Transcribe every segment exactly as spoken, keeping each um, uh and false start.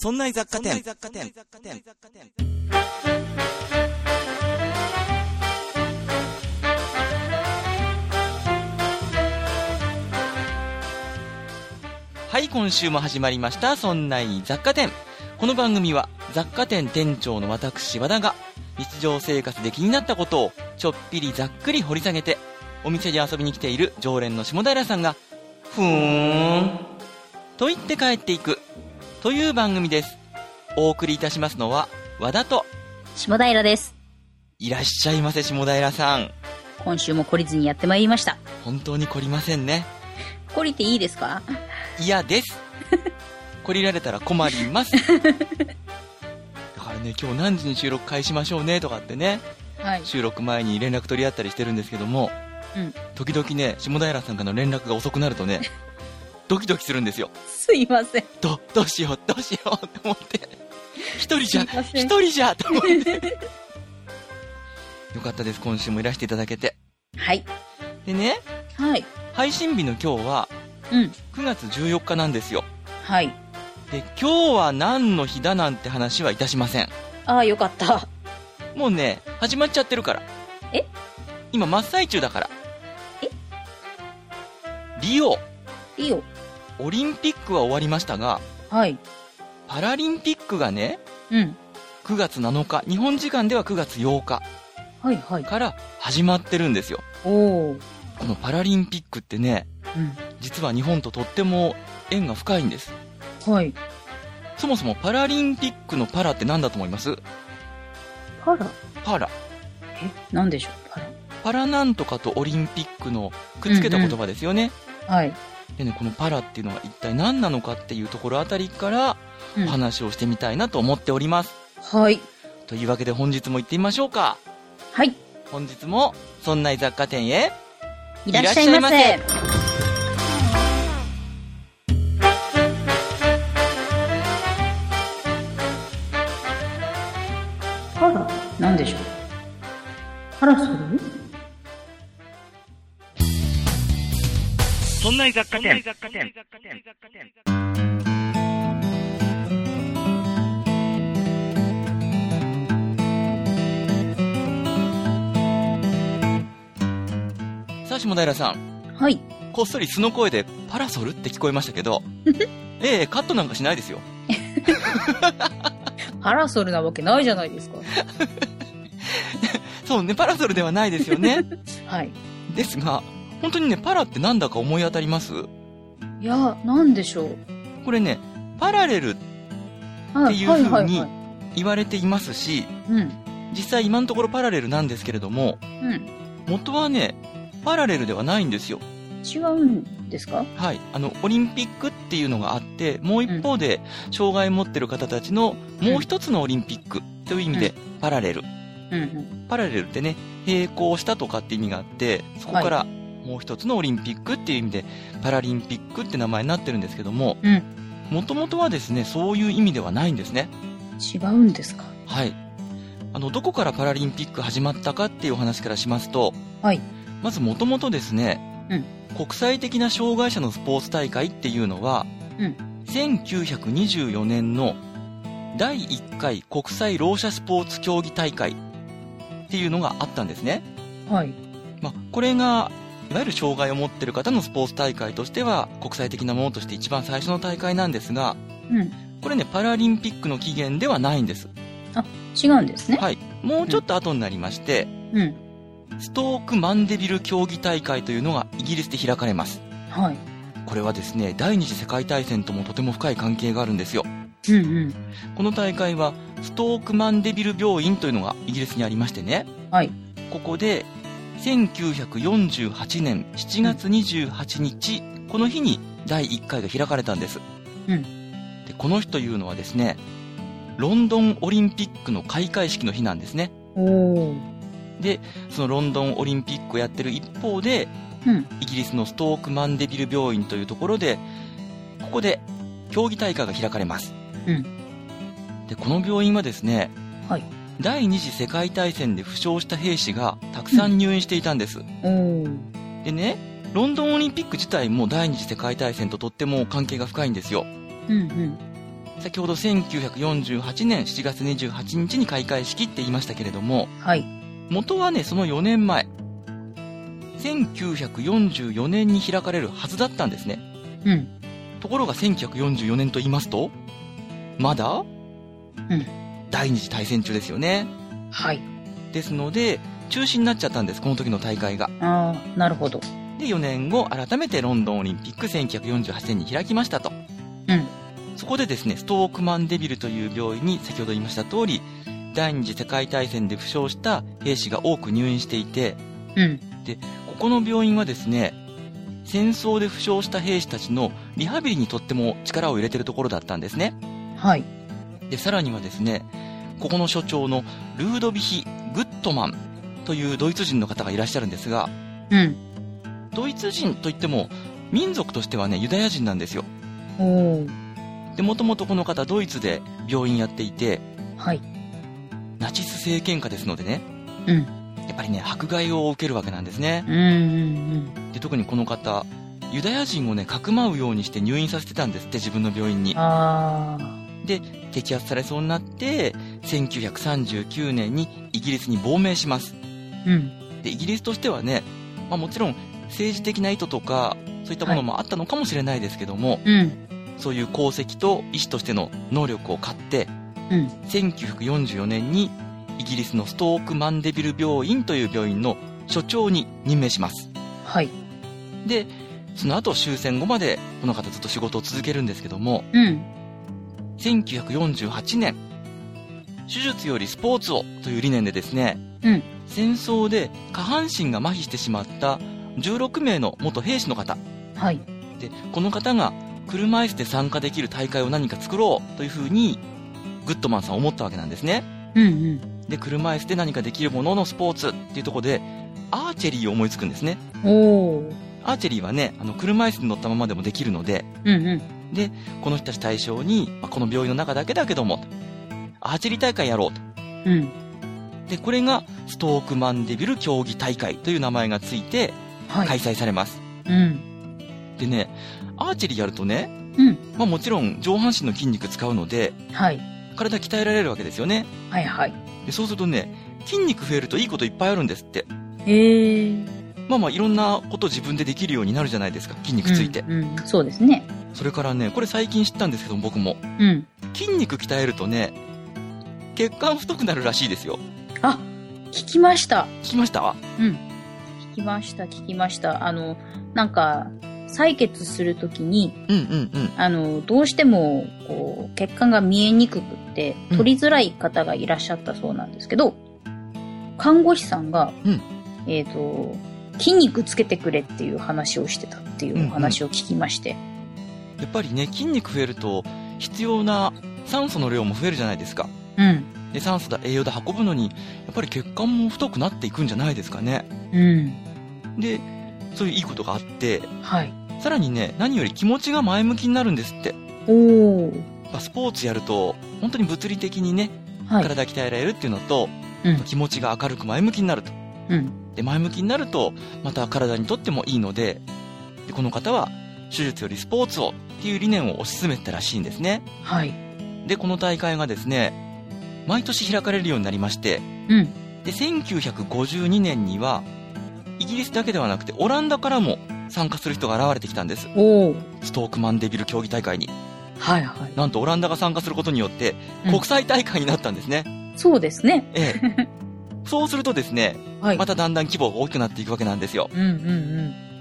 そんな雑貨店。はい、今週も始まりましたそんな雑貨店。この番組は雑貨店店長の私和田が日常生活で気になったことをちょっぴりざっくり掘り下げて、お店に遊びに来ている常連の下平さんがふーんと言って帰っていくという番組です。お送りいたしますのは和田と下平です。 いらっしゃいませ。下平さん、 今週も懲りずにやってまいりました。 本当に懲りませんね。 懲りていいですか？ 嫌です懲りられたら困りますだからね、今日何時に収録開始しましょうねとかってね、はい、収録前に連絡取り合ったりしてるんですけども、うん、時々ね、下平さんからの連絡が遅くなるとねドキドキするんですよ。 すいません。 どどうしようどうしようと思って、一人じゃ一人じゃと思ってよかったです、今週もいらしていただけて。 はい。 でね、 はい、 配信日の今日は、うん、くがつじゅうよっかなんですよ。 はい。 で、今日は何の日だなんて話はいたしません。 ああ、よかった。 もうね、始まっちゃってるから。 え？ 今真っ最中だから。 え？ リオ。 リオ。 オリンピックは終わりましたが、 はい。 パラリンピックがね、 うん。 くがつなのか、日本時間ではくがつようか。 はいはい。 から始まってるんですよ。 おー。 このパラリンピックってね、 うん、 実は日本ととっても縁が深いんです。 はい。 そもそもパラリンピックのパラって何だと思います？ パラ？ パラ。 え、何でしょう？パラ。 パラなんとかとオリンピックのくっつけた言葉ですよね。 うんうん、はい。 でね、このパラっていうのは一体何なのかっていうところあたりからお話をしてみたいなと思っております。 うん、はい。 というわけで本日も行ってみましょうか。 はい。 本日もそんな雑貨店へいらっしゃいませ。パラ、なんでしょう？パラソル？ そんな雑貨店。さあ、下平さん。 はい。 こっそり素の声でパラソルって聞こえましたけどええ、カットなんかしないですよパラソルなわけないじゃないですかそうね、パラソルではないですよねはい。 ですが、本当にね、パラってなんだか思い当たります？ いや、なんでしょう。 これね、パラレルっていう風に言われていますし、実際今のところパラレルなんですけれども、うん、元はね、パラレルではないんですよ。 違うんですか？はい。 あの、オリンピックっていうのがあって、もう一方で、障害を持ってる方たちのもう一つのオリンピックという意味で、パラレル。うんうん、パラレルってね、並行したとかって意味があって、そこからもう一つのオリンピックっていう意味で、パラリンピックって名前になってるんですけども、もともとはですね、そういう意味ではないんですね。 違うんですか？ はい。あの、どこからパラリンピック始まったかっていうお話からしますと、はい。まずもともとですね、うん、国際的な障害者のスポーツ大会っていうのは、うん、せんきゅうひゃくにじゅうよねんのだいいっかい国際ろう者スポーツ競技大会っていうのがあったんですね。 はい。 まあ、これがいわゆる障害を持っている方のスポーツ大会としては国際的なものとして一番最初の大会なんですが、うん、これね、パラリンピックの起源ではないんです。 あ、違うんですね。 はい。もうちょっと後になりまして、うん、ストーク・マンデビル競技大会というのがイギリスで開かれます。 はい。 これはですね、第二次世界大戦ともとても深い関係があるんですよ。 うんうん。 この大会はストーク・マンデビル病院というのがイギリスにありましてね。 はい。 ここでせんきゅうひゃくよんじゅうはちねんしちがつにじゅうはちにち、うん、この日にだいいっかいが開かれたんです。 うん。 で、この日というのはですね、ロンドンオリンピックの開会式の日なんですね。 おー。 で、そのロンドンオリンピックをやってる一方で、うん、イギリスのストーク・マンデビル病院というところで、ここで競技大会が開かれます。 うん、 で、この病院はですね、 はい、 第二次世界大戦で負傷した兵士がたくさん入院していたんです。 うん、 でね、ロンドンオリンピック自体も第二次世界大戦ととっても関係が深いんですよ。 うんうん、 先ほどせんきゅうひゃくよんじゅうはちねんしちがつにじゅうはちにちに開会式って言いましたけれども、 はい。 元はね、そのよねんまえ、せんきゅうひゃくよんじゅうよねんに開かれるはずだったんですね。 うん。 ところがせんきゅうひゃくよんじゅうよねんと言いますと、まだうん。 第二次大戦中ですよね。 はい。 ですので、中止になっちゃったんです、この時の大会が。 ああ、なるほど。 で、よねんご、改めてロンドンオリンピックせんきゅうひゃくよんじゅうはちねんに開きましたと。 うん。 そこでですね、ストークマンデビルという病院に先ほど言いました通り、第二次世界大戦で負傷した兵士が多く入院していて、 うん。 で、ここの病院はですね、戦争で負傷した兵士たちのリハビリにとっても力を入れてるところだったんですね。 はい。 で、さらにはですね、ここの所長のルードビヒ・グットマンというドイツ人の方がいらっしゃるんですが、 うん。 ドイツ人といっても民族としてはね、ユダヤ人なんですよ。 おー。 で、もともとこの方ドイツで病院やっていて、 はい。 ナチス政権下ですのでね、 うん。 やっぱりね、迫害を受けるわけなんですね。 うんうんうん。 で、特にこの方、ユダヤ人をね、かくまうようにして入院させてたんですって、自分の病院に。 あー。 で、摘発されそうになって、せんきゅうひゃくさんじゅうきゅうねんにイギリスに亡命します。 うん。 で、イギリスとしてはね、まあもちろん政治的な意図とか、そういったものもあったのかもしれないですけども、 うん。 そういう功績と医師としての能力を買って、 うん。 せんきゅうひゃくよんじゅうよねんにイギリスのストークマンデビル病院という病院の所長に任命します。 はい。 で、その後終戦後までこの方ずっと仕事を続けるんですけども、 うん。 せんきゅうひゃくよんじゅうはちねん、手術よりスポーツをという理念でですね、 うん。 戦争で下半身が麻痺してしまったじゅうろくめいの元兵士の方。 はい。 で、この方が車椅子で参加できる大会を何か作ろうというふうに、グッドマンさん思ったわけなんですね。 うんうん。 で、車椅子で何かできるもののスポーツっていうところで、アーチェリーを思いつくんですね。 おー。 アーチェリーはね、あの、車椅子に乗ったままでもできるので、 うんうん。 で、この人たち対象に、まあ、この病院の中だけだけども、アーチェリー大会やろうと。 うん。 で、これが、ストークマンデビル競技大会という名前がついて、 はい。 開催されます。 うん。 でね、アーチェリーやるとね、 うん。 まあもちろん上半身の筋肉使うので、 はい。 体鍛えられるわけですよね。 はいはい。 で、そうするとね、筋肉増えるといいこといっぱいあるんですって。 へえ。 まあまあいろんなこと自分でできるようになるじゃないですか、筋肉ついて。 うん、うん、そうですね。 それからね、これ最近知ったんですけど僕も。 うん。 筋肉鍛えるとね、血管太くなるらしいですよ。 あ、聞きました。 聞きました？ うん。聞きました、聞きました。あの、なんか、採血するときに、 うんうんうん。 あの、どうしても、こう、血管が見えにくくって、取りづらい方がいらっしゃったそうなんですけど、看護師さんが、 うん、 えっと、筋肉つけてくれっていう話をしてたっていうお話を聞きまして。 うんうん、やっぱりね、筋肉増えると、必要な酸素の量も増えるじゃないですか。 うん。 で、酸素だ、栄養だ運ぶのに、やっぱり血管も太くなっていくんじゃないですかね。 うん。 で、そういういいことがあって、 はい。 さらにね、何より気持ちが前向きになるんですって。 おー。 まあ、スポーツやると、本当に物理的にね、 はい、 体鍛えられるっていうのと、 うん、 気持ちが明るく前向きになると。 うん。 で、前向きになると、また体にとってもいいので、で、この方は、手術よりスポーツをっていう理念を推し進めてたらしいんですね。 はい。 で、この大会がですね、毎年開かれるようになりまして、 うん。 で、せんきゅうひゃくごじゅうにねんには、イギリスだけではなくて、オランダからも参加する人が現れてきたんです。 おー。 ストークマンデビル競技大会に。 はいはい。 なんとオランダが参加することによって、国際大会になったんですね。 うん、そうですね。 ええ。そうするとですね、はい、まただんだん規模が大きくなっていくわけなんですよ。 うんうんうん。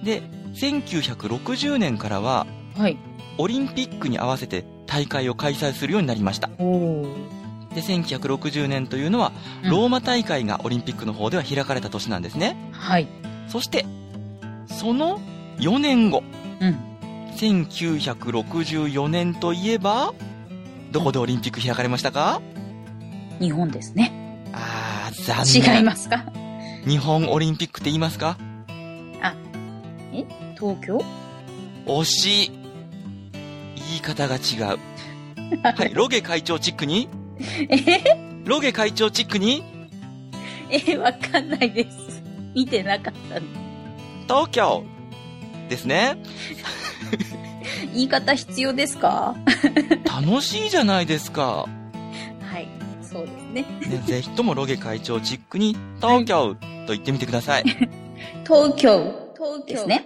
で、せんきゅうひゃくろくじゅうねんからは、 はい。 オリンピックに合わせて大会を開催するようになりました。 おー。 で、せんきゅうひゃくろくじゅうねんというのは、ローマ大会がオリンピックの方では開かれた年なんですね。 はい。 そして、そのよねんご。 うん。 せんきゅうひゃくろくじゅうよねんといえば、どこでオリンピック開かれましたか？ 日本ですね。 あー、残念。 違いますか？ 日本オリンピックって言いますか？ あ、え？東京？ 惜しい。言い方が違う。はい、ロゲ会長チックにえロゲ会長チックにえ、わかんないです。見てなかったんで。 東京ですね。 言い方必要ですか？ 楽しいじゃないですか。 はい。そうですね。 ね、ぜひともロゲ会長チックに東京と言ってみてください。 東京ですね。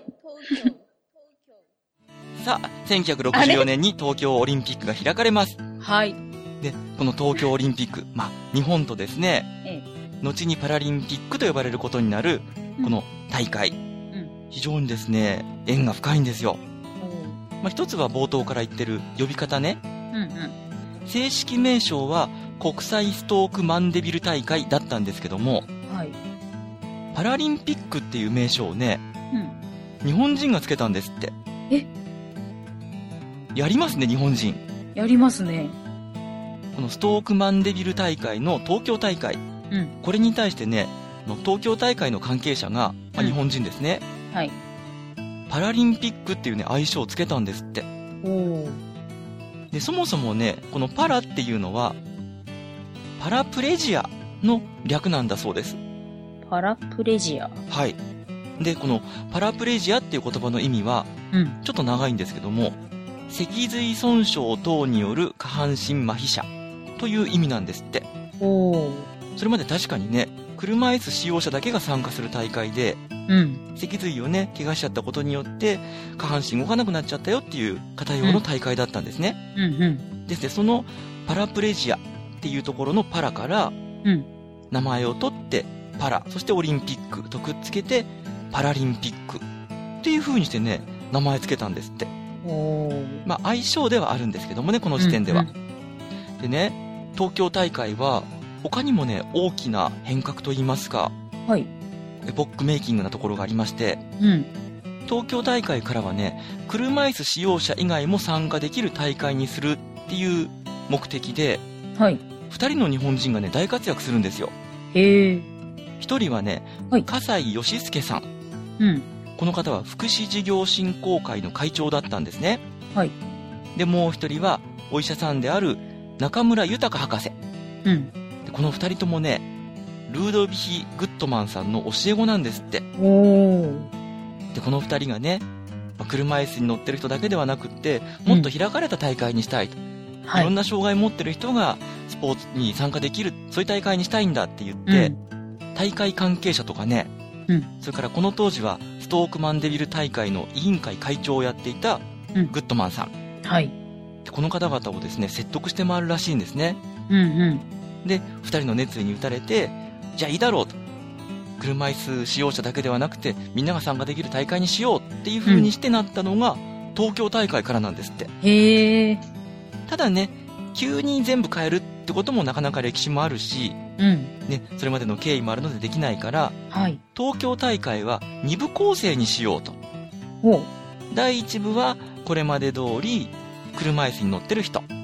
さあ、せんきゅうひゃくろくじゅうよねんに東京オリンピックが開かれます。 はい。 で、この東京オリンピック、まあ、日本とですね、 ええ、 後にパラリンピックと呼ばれることになる、この大会、うん、非常にですね、縁が深いんですよ。うん、まあ、一つは冒頭から言ってる呼び方ね。うんうん、正式名称は国際ストークマンデビル大会だったんですけども、はい、パラリンピックっていう名称をね、うん、日本人がつけたんですって。え？やりますね、日本人。 やりますね。 このストークマンデビル大会の東京大会、うん、これに対してね、東京大会の関係者が、まあ、日本人ですね、うん、はい、パラリンピックっていうね愛称をつけたんですって。おで、そもそもね、このパラっていうのはパラプレジアの略なんだそうです。 パラプレジア、 はい。で、このパラプレジアっていう言葉の意味は、うん、ちょっと長いんですけども、脊髄損傷等による下半身麻痺者という意味なんですって。おそれまで確かにね、車椅子使用者だけが参加する大会で、うん、脊髄をね怪我しちゃったことによって下半身動かなくなっちゃったよっていう方用の大会だったんですね。うんうんうん、ですね、そのパラプレジアっていうところのパラから、うん、名前を取ってパラ、そしてオリンピックとくっつけてパラリンピックっていう風にしてね名前つけたんですって。まあ相性ではあるんですけどもね、この時点では、うんうん、でね、東京大会は他にもね大きな変革といいますか、はい、エポックメイキングなところがありまして、うん、東京大会からはね車椅子使用者以外も参加できる大会にするっていう目的で、はい、ふたりの日本人がね大活躍するんですよ。へえ。ひとりはね、はい、笠井義介さん、うん、この方は福祉事業振興会の会長だったんですね。はい。で、もう一人はお医者さんである中村豊博士。うん。で、この二人ともね、ルードヴィヒ・グットマンさんの教え子なんですって。おー。で、この二人がね、車椅子に乗ってる人だけではなくって、もっと開かれた大会にしたいと。うん、はい。いろんな障害を持ってる人がスポーツに参加できる、そういう大会にしたいんだって言って、うん、大会関係者とかね、うん、それからこの当時はストークマンデビル大会の委員会会長をやっていたグッドマンさん、うん、はい。で、この方々をですね説得して回るらしいんですね。うんうん。で、二人の熱意に打たれて、じゃあいいだろうと、車椅子使用者だけではなくてみんなが参加できる大会にしようっていう風にしてなったのが、うん、東京大会からなんですって。へー。ただね、急に全部変えるってこともなかなか歴史もあるし、うんね、それまでの経緯もあるのでできないから、はい、東京大会はに部構成にしようと。おだいいち部はこれまで通り車椅子に乗ってる人、うん、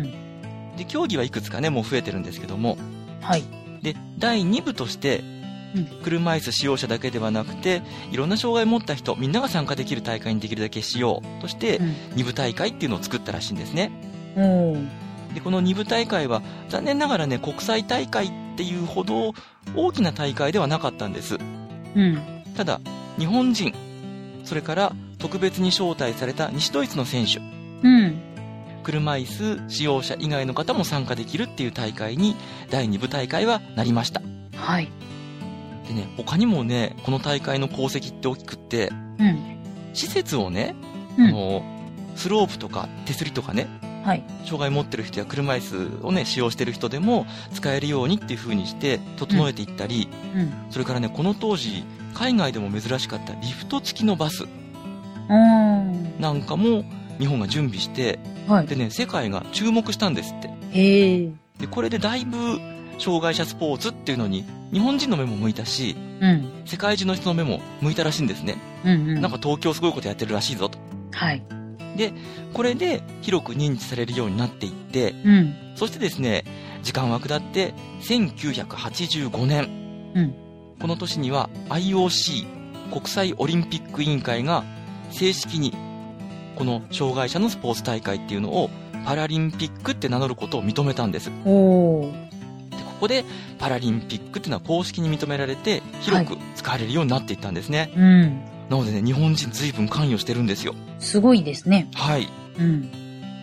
で競技はいくつかねもう増えてるんですけども、はい、でだいに部として、うん、車椅子使用者だけではなくていろんな障害を持った人みんなが参加できる大会にできるだけしようとして、うん、に部大会っていうのを作ったらしいんですね。うんで、このに部大会は残念ながらね国際大会っていうほど大きな大会ではなかったんです、うん、ただ日本人、それから特別に招待された西ドイツの選手、うん、車椅子使用者以外の方も参加できるっていう大会にだいに部大会はなりました。はい。でね、他にもねこの大会の功績って大きくって、うん、施設をね、うん、あのスロープとか手すりとかね、はい、障害持ってる人や車椅子をね使用してる人でも使えるようにっていう風にして整えていったり、うんうん、それからねこの当時海外でも珍しかったリフト付きのバスなんかも日本が準備して、はい、でね世界が注目したんですって。へー。でこれでだいぶ障害者スポーツっていうのに日本人の目も向いたし、うん、世界中の人の目も向いたらしいんですね、うんうん、なんか東京すごいことやってるらしいぞと。はい。でこれで広く認知されるようになっていって、うん、そしてですね時間は下ってせんきゅうひゃくはちじゅうごねん、うん、この年には アイオーシー 国際オリンピック委員会が正式にこの障害者のスポーツ大会っていうのをパラリンピックって名乗ることを認めたんです。おでここでパラリンピックっていうのは公式に認められて広く使われるようになっていったんですね、はい、うんなのでね、日本人随分関与してるんですよ。 すごいですね。 はい。うん。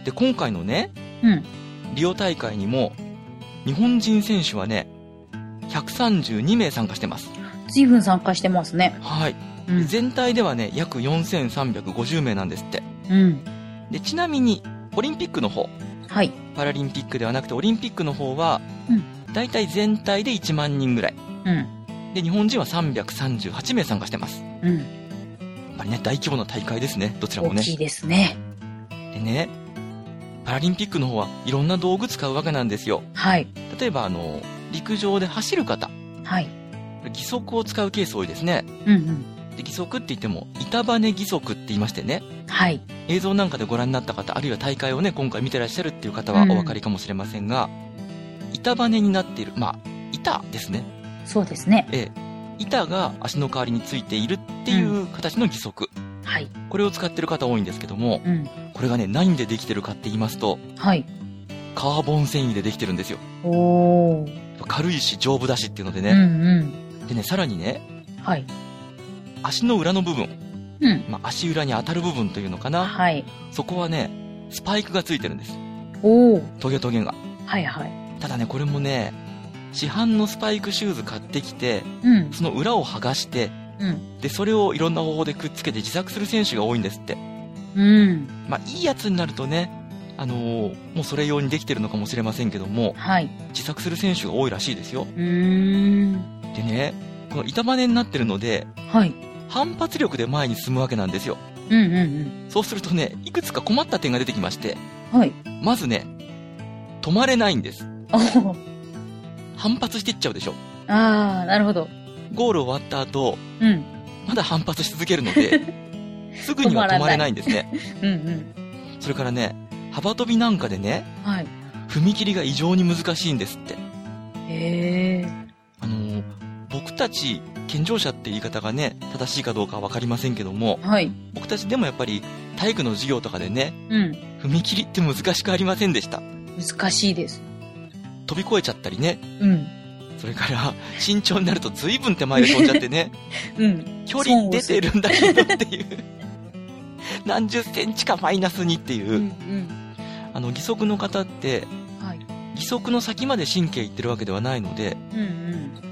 で、今回のね、 うん。 リオ大会にも、日本人選手はね、ひゃくさんじゅうにめい参加してます。 随分参加してますね。 はい。 うん。 全体ではね、約よんせんさんびゃくごじゅうめいなんですって。 うん。 で、ちなみに、オリンピックの方、 はい。 パラリンピックではなくてオリンピックの方は、 うん。 だいたい全体でいちまんにんぐらい。 うん。 で、日本人はさんびゃくさんじゅうはちめい参加してます。 うん。 やっぱりね、大規模な大会ですね、どちらもね。 大きいですね。 でね、パラリンピックの方はいろんな道具使うわけなんですよ。 はい。 例えば、あの、陸上で走る方。 はい。 義足を使うケース多いですね。 うんうん。 で、義足って言っても、板バネ義足って言いましてね。 はい。 映像なんかでご覧になった方、あるいは大会をね、今回見てらっしゃるっていう方はお分かりかもしれませんが、うん、板バネになっている、まあ、板ですね。 そうですね。 ええ。板が足の代わりについているっていう形の義足。うん、 はい。 これを使ってる方多いんですけども、うん、これがね、何でできてるかって言いますと、 はい。 カーボン繊維でできてるんですよ。 おー。 軽いし丈夫だしっていうのでね。 うんうん。 でね、さらにね、 はい。 足の裏の部分。 うん。 まあ、足裏に当たる部分というのかな。 はい。 そこはね、スパイクがついてるんです。 おー。 トゲトゲが。 はいはい。 ただね、これもね、市販のスパイクシューズ買ってきて、 うん。 その裏を剥がして、 うん。 で、それをいろんな方法でくっつけて自作する選手が多いんですって。 うん。 まあ、いいやつになるとね、あのー、もうそれ用にできてるのかもしれませんけども、 はい。 自作する選手が多いらしいですよ。 うーん。 でね、この板バネになってるので、 はい。 反発力で前に進むわけなんですよ。 うんうんうん。 そうするとね、いくつか困った点が出てきまして、 はい。 まずね、止まれないんです。反発していっちゃうでしょ。 あー、なるほど。 ゴール終わった後、 うん。 まだ反発し続けるので、すぐには止まれないんですね。 うんうん。 それからね、幅跳びなんかでね、 はい。 踏み切りが異常に難しいんですって。 へー。 あのー、僕たち、健常者って言い方がね、正しいかどうかはわかりませんけども、 はい。 僕たちでもやっぱり体育の授業とかでね、 うん。 踏み切りって難しくありませんでした。 難しいです。 飛び越えちゃったりね。 うん。 それから、身長になると随分手前で飛んじゃってね。 うん。 距離出てるんだけどっていう。何十センチかマイナスにっていう。うんうん、あの、義足の方って、はい、義足の先まで神経いってるわけではないので、うんうん、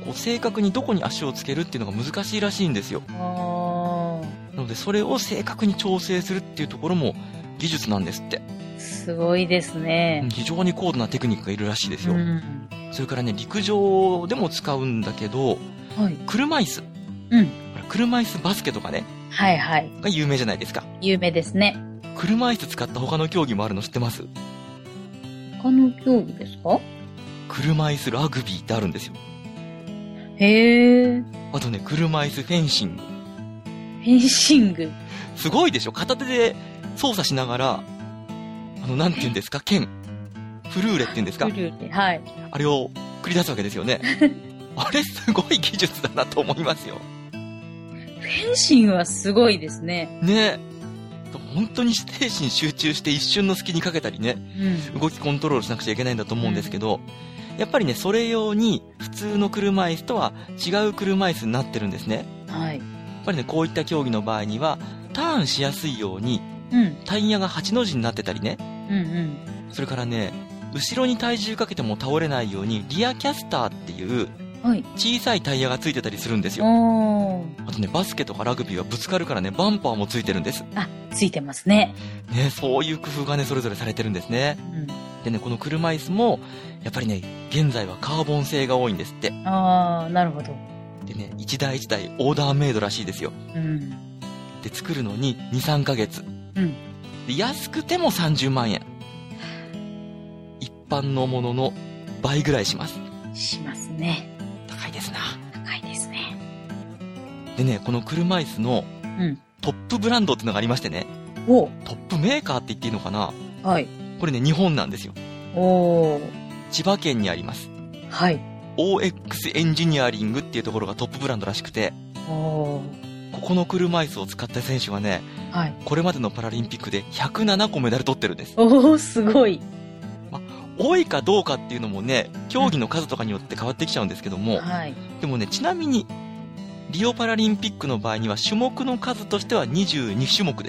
こう正確にどこに足をつけるっていうのが難しいらしいんですよ。あなので、それを正確に調整するっていうところも技術なんですって。 すごいですね。 非常に高度なテクニックがいるらしいですよ。うん、それからね、陸上でも使うんだけど、はい、車椅子。うん。車椅子バスケとかね。 はいはい。 が有名じゃないですか。 有名ですね。 車椅子使った他の競技もあるの知ってます？ 他の競技ですか？ 車椅子ラグビーってあるんですよ。 へー。 あとね、車椅子フェンシング。 フェンシング。 すごいでしょ？片手で操作しながら、あの、なんて言うんですか？剣。フルーレって言うんですか？ フルーレ。はい。 あれを繰り出すわけですよね。あれすごい技術だなと思いますよ。 フェンシングはすごいですね。 ねえ。本当に精神集中して一瞬の隙にかけたりね、うん、動きコントロールしなくちゃいけないんだと思うんですけど、うん、やっぱりね、それ用に普通の車椅子とは違う車椅子になってるんですね。はい。やっぱりね、こういった競技の場合には、ターンしやすいように、うん、タイヤがはちの字になってたりね。うんうん。それからね、後ろに体重かけても倒れないように、リアキャスターっていう、はい、小さいタイヤがついてたりするんですよ。あとね、バスケとかラグビーはぶつかるからね、バンパーもついてるんです。 あ、ついてますね。 ね、そういう工夫がね、それぞれされてるんですね。うん、でね、この車椅子も、やっぱりね、現在はカーボン製が多いんですって。 あー、なるほど。 でね、一台一台オーダーメイドらしいですよ。うん。で、作るのにに、さんかげつ。うん。で、安くてもさんじゅうまんえん。一般のものの倍ぐらいします。 しますね。 高いですな。 高いですね。 でね、この車椅子のトップブランドってのがありましてね。おトップメーカーって言っていいのかな？はい。これね、日本なんですよ。お千葉県にあります。はい。オーエックス エンジニアリングっていうところがトップブランドらしくて。おここの車椅子を使った選手はね、はい。これまでのパラリンピックでひゃくななこメダル取ってるんです。 おー、すごい。 ま、多いかどうかっていうのもね、競技の数とかによって変わってきちゃうんですけども、うん、はい。でもね、ちなみに、リオパラリンピックの場合には種目の数としてはにじゅうにしゅもくです。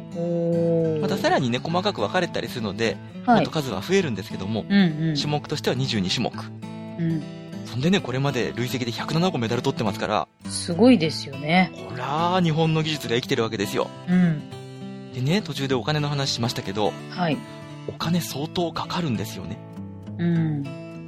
おー。 またさらにね、細かく分かれたりするので、 はい、 もっと数は増えるんですけども、 うんうん、 種目としてはにじゅうに種目。 うん。 そんでね、これまで累積でひゃくななこメダル取ってますから、 すごいですよね。 ほらー、日本の技術が生きてるわけですよ。 うん。 でね、途中でお金の話しましたけど、 はい。 お金相当かかるんですよね。 うん。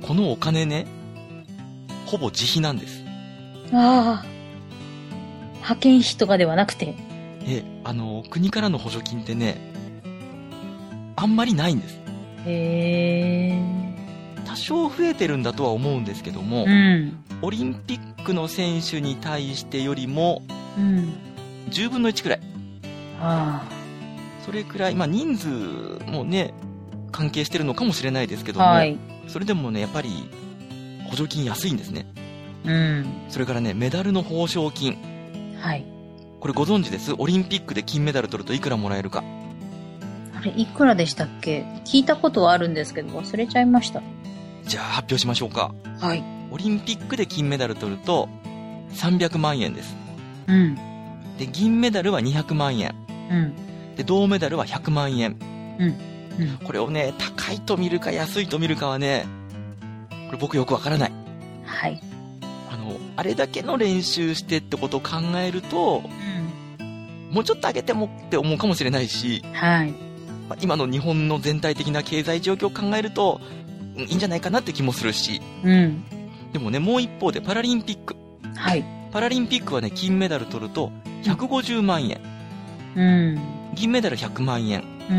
このお金ね、ほぼ自費なんです。 ああ。派遣費とかではなくて。 え、あの、国からの補助金ってね、あんまりないんです。 へー。 多少増えてるんだとは思うんですけども、 うん、 オリンピックの選手に対してよりも、 うん、 じゅうぶんのいちくらい。 ああ。 それくらい、まあ人数もね、関係してるのかもしれないですけども、 はい、 それでもね、やっぱり補助金安いんですね。 うん。 それからね、メダルの報奨金。 はい。 これご存知です？オリンピックで金メダル取るといくらもらえるか。 あれ、いくらでしたっけ？聞いたことはあるんですけど、忘れちゃいました。 じゃあ発表しましょうか。 はい。 オリンピックで金メダル取るとさんびゃくまんえんです。 うん。 で、銀メダルはにひゃくまんえん。 うん。 で、銅メダルはひゃくまんえん。 うん。うん。 これをね、高いと見るか安いと見るかはね、これ僕よくわからない。 はい。 あの、あれだけの練習してってことを考えると、 うん。 もうちょっと上げてもって思うかもしれないし、 はい。 まあ、今の日本の全体的な経済状況を考えると、いいんじゃないかなって気もするし。 うん。 でもね、もう一方でパラリンピック。 はい。 パラリンピックはね、金メダル取るとひゃくごじゅうまんえん。 うん。 銀メダルひゃくまんえん。 うん。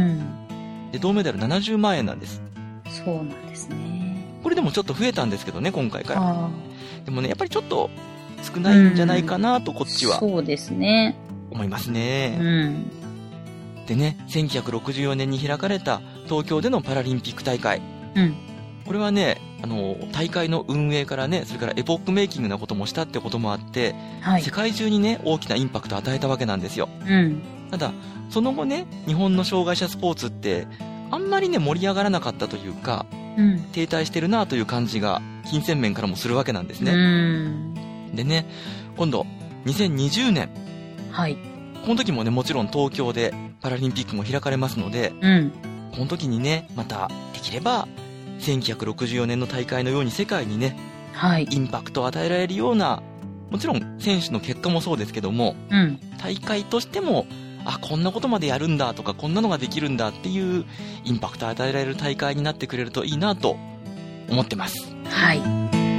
で、銅メダルななじゅうまんえんなんです。 そうなんですね。 これでもちょっと増えたんですけどね、今回から。 あでもね、やっぱりちょっと少ないんじゃないかなと、こっちは。 そうですね。 思いますね。 うん。 でね、せんきゅうひゃくろくじゅうよねんに開かれた東京でのパラリンピック大会。 うん。 これはね、あの、大会の運営からね、それからエポックメイキングなこともしたってこともあって、 はい。 世界中にね、大きなインパクトを与えたわけなんですよ。 うん。 ただ、その後ね、日本の障害者スポーツって、あんまりね、盛り上がらなかったというか、 うん。 停滞してるなという感じが、金銭面からもするわけなんですね。 うん。 でね、今度、にせんにじゅうねん。 はい。 この時もね、もちろん東京でパラリンピックも開かれますので、 うん。 この時にね、また、できれば、せんきゅうひゃくろくじゅうよねんの大会のように世界にね、 はい。 インパクトを与えられるような、もちろん選手の結果もそうですけども、 うん。 大会としても、あ、こんなことまでやるんだとか、こんなのができるんだっていうインパクトを与えられる大会になってくれるといいなと思ってます。 はい。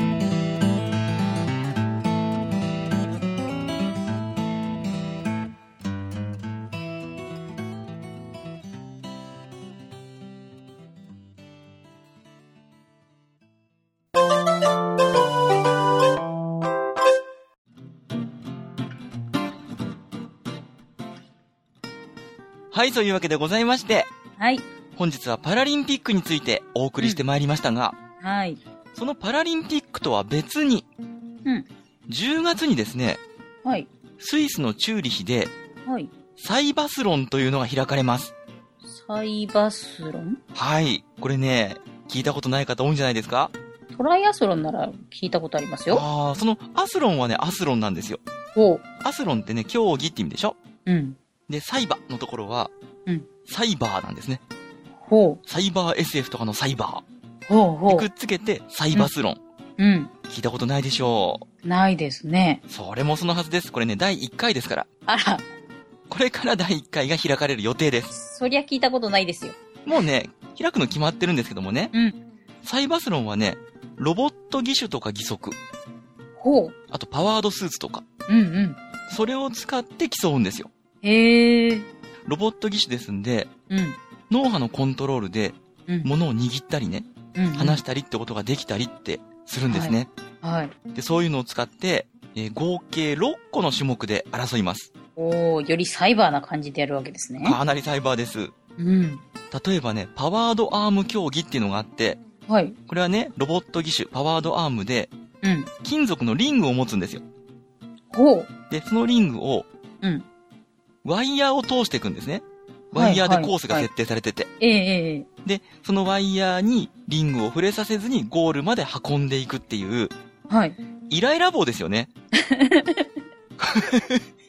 はい、というわけでございまして、 はい。 本日はパラリンピックについてお送りしてまいりましたが、 うん、はい。 そのパラリンピックとは別に、 うん。 じゅうがつにですね、 はい。 スイスのチューリヒで、 はい。 サイバスロンというのが開かれます。 サイバスロン？ はい。これね、聞いたことない方多いんじゃないですか？ トライアスロンなら聞いたことありますよ。 ああ、そのアスロンはね、アスロンなんですよ。 おう。 アスロンってね、競技って意味でしょ？ うん。 で、サイバのところは、 うん。 サイバーなんですね。 ほう。 サイバー エスエフ とかのサイバー。 ほうほう。 くっつけて、サイバスロン。 うん。うん。 聞いたことないでしょう。ないですね。 それもそのはずです。これね、だいいっかいですから。 あら。 これからだいいっかいが開かれる予定です。 そりゃ聞いたことないですよ。 もうね、開くの決まってるんですけどもね。 うん。 サイバスロンはね、ロボット義手とか義足。 ほう。 あとパワードスーツとか。 うんうん。 それを使って競うんですよ。 へー。 ロボット義手ですんで、 うん。 脳波のコントロールで、 うん。 物を握ったりね、 うんうん、 離したりってことができたりってするんですね。 はい。はい、 で、そういうのを使って、えー、合計ろっこの種目で争います。 おー、よりサイバーな感じでやるわけですね。 かなりサイバーです。 うん。 例えばね、パワードアーム競技っていうのがあって、 はい。 これはね、ロボット義手、パワードアームで、 うん。 金属のリングを持つんですよ。 ほう。 で、そのリングを、 うん。 ワイヤーを通していくんですね。ワイヤーでコースが設定されてて。 ええええ。 で、そのワイヤーにリングを触れさせずにゴールまで運んでいくっていう。 はい。 イライラ棒ですよね。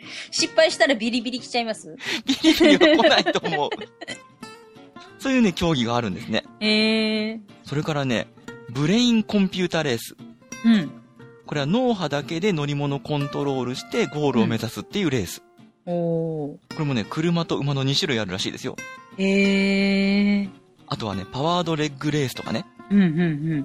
失敗したらビリビリ来ちゃいます？ ビリビリは来ないと思う。そういうね、競技があるんですね。 へえ。 それからね、ブレインコンピュータレース。 うん。これは脳波だけで乗り物コントロールしてゴールを目指すっていうレース。 うん、おー。 これもね、車と馬のに種類あるらしいですよ。 へえ。 あとはね、パワードレッグレースとかね。 うんうんうん。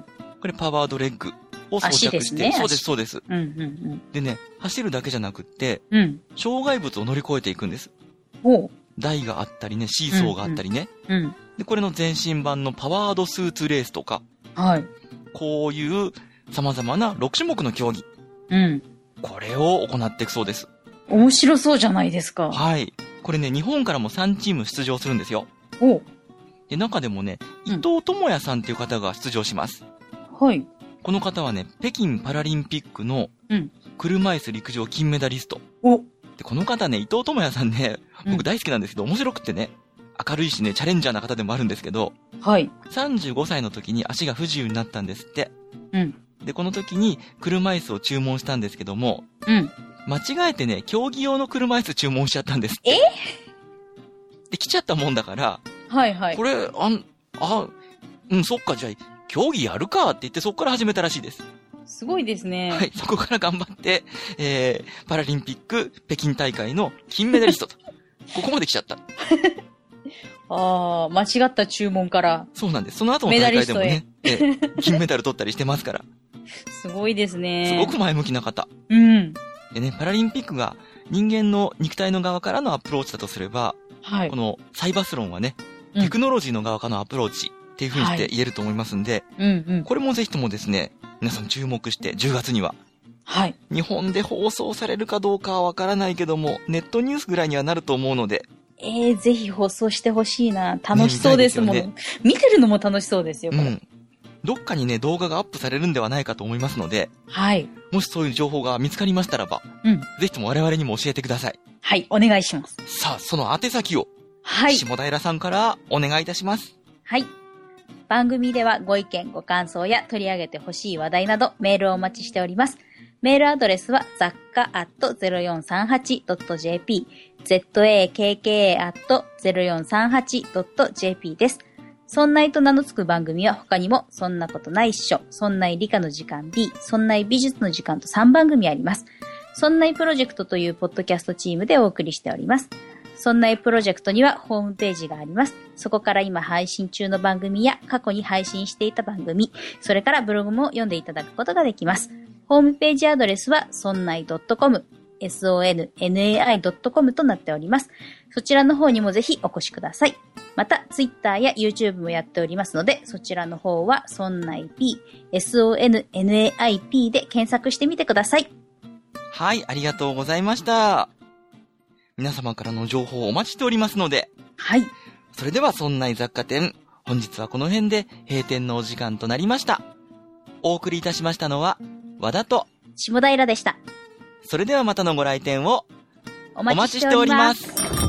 これパワードレッグを装着して。 足ですね。 そうです、そうです。 うんうんうん。 でね、走るだけじゃなくって、 うん。 障害物を乗り越えていくんです。 おう。 台があったりね、シーソーがあったりね。 うん、うん。 で、これの前身版のパワードスーツレースとか。 はい。 こういう様々なろく種目の競技。 うん。 これを行っていくそうです。 面白そうじゃないですか。 はい。これね、日本からもさんチーム出場するんですよ。 おう。 で、中でもね、伊藤智也さんっていう方が出場します。 はい。 この方はね、北京パラリンピックの車椅子陸上金メダリスト。 お。 で、この方ね、伊藤智也さんね、僕大好きなんですけど、うん、面白くってね、明るいしね、チャレンジャーな方でもあるんですけど、 はい。 さんじゅうごさいの時に足が不自由になったんですって。 うん。 で、この時に車椅子を注文したんですけども、 うん。 間違えてね、競技用の車椅子注文しちゃったんですって。 えで、来ちゃったもんだから、 はいはい。 これ、あん、あ、うん、そっか、じゃあ、競技やるかって言ってそこから始めたらしいです。 すごいですね。 はい、そこから頑張って、えー、パラリンピック北京大会の金メダリストと。ここまで来ちゃった。 ああ、間違った注文から。 そうなんです。その後の大会でもね、えー、金メダル取ったりしてますから。 すごいですね。 すごく前向きな方。 うん。 でね、パラリンピックが人間の肉体の側からのアプローチだとすれば、 はい。 このサイバスロンはね、テクノロジーの側からのアプローチっていう風にして言えると思いますんで、 はい、うんうん。 これもぜひともですね、皆さん注目してじゅうがつには、 はい。 日本で放送されるかどうかはわからないけども、ネットニュースぐらいにはなると思うので、 えー、ぜひ放送してほしいな。楽しそうですもん、ねね。見てるのも楽しそうですよ、これ。うん。 どっかにね、動画がアップされるんではないかと思いますので、 はい。 もしそういう情報が見つかりましたらば、うん。ぜひとも我々にも教えてください。 はい、お願いします。 さあ、その宛先を、 はい。 下平さんからお願いいたします。 はい。番組ではご意見、ご感想や取り上げてほしい話題などメールをお待ちしております。メールアドレスは雑貨アットゼロよんさんはちドットジェーピー、ザッカアットゼロよんさんはちドットジェーピー です。そんないと名の付く番組は他にも、そんなことないっしょ、そんない理科の時間 B、そんない美術の時間とさんばん組あります。そんないプロジェクトというポッドキャストチームでお送りしております。そんないプロジェクトにはホームページがあります。そこから今配信中の番組や過去に配信していた番組、それからブログも読んでいただくことができます。ホームページアドレスは ソンナイドットコム、ソンナイドットコム となっております。そちらの方にもぜひお越しください。また、Twitter や YouTube もやっておりますので、そちらの方は ソンナイピー、ソンナイピー で検索してみてください。 はい、ありがとうございました。皆様からの情報をお待ちしておりますので。 はい。 それでは、そんない雑貨店、本日はこの辺で閉店のお時間となりました。お送りいたしましたのは、和田と下平でした。 それではまたのご来店をお待ちしております。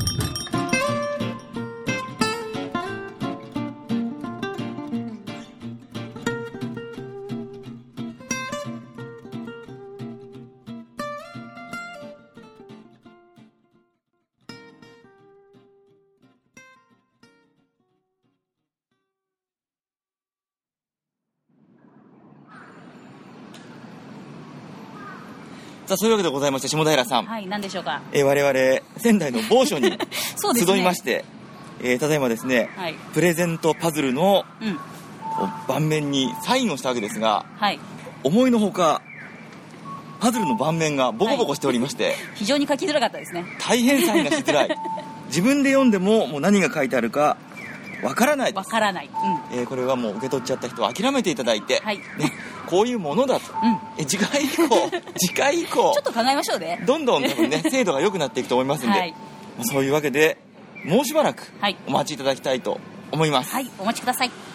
さあ、そういうわけでございまして、下平さん。 はい、何でしょうか。 えー、我々、仙台の某所に集いまして、ねえー、ただいまですね、はい、プレゼントパズルの、うん、盤面にサインをしたわけですが、はい、思いのほか、パズルの盤面がボコボコしておりまして、はい、 非常に書きづらかったですね。 大変サインがしづらい。自分で読んでも、もう何が書いてあるか、わからないです。 わからない。 うんえー、これはもう受け取っちゃった人は諦めていただいて、はいね、こういうものだと。うん、え次回以降、次回以降、 ちょっと考えましょうね。 どんどん多分ね、精度が良くなっていくと思いますんで、はい、そういうわけで、もうしばらくお待ちいただきたいと思います。 はい、お待ちください。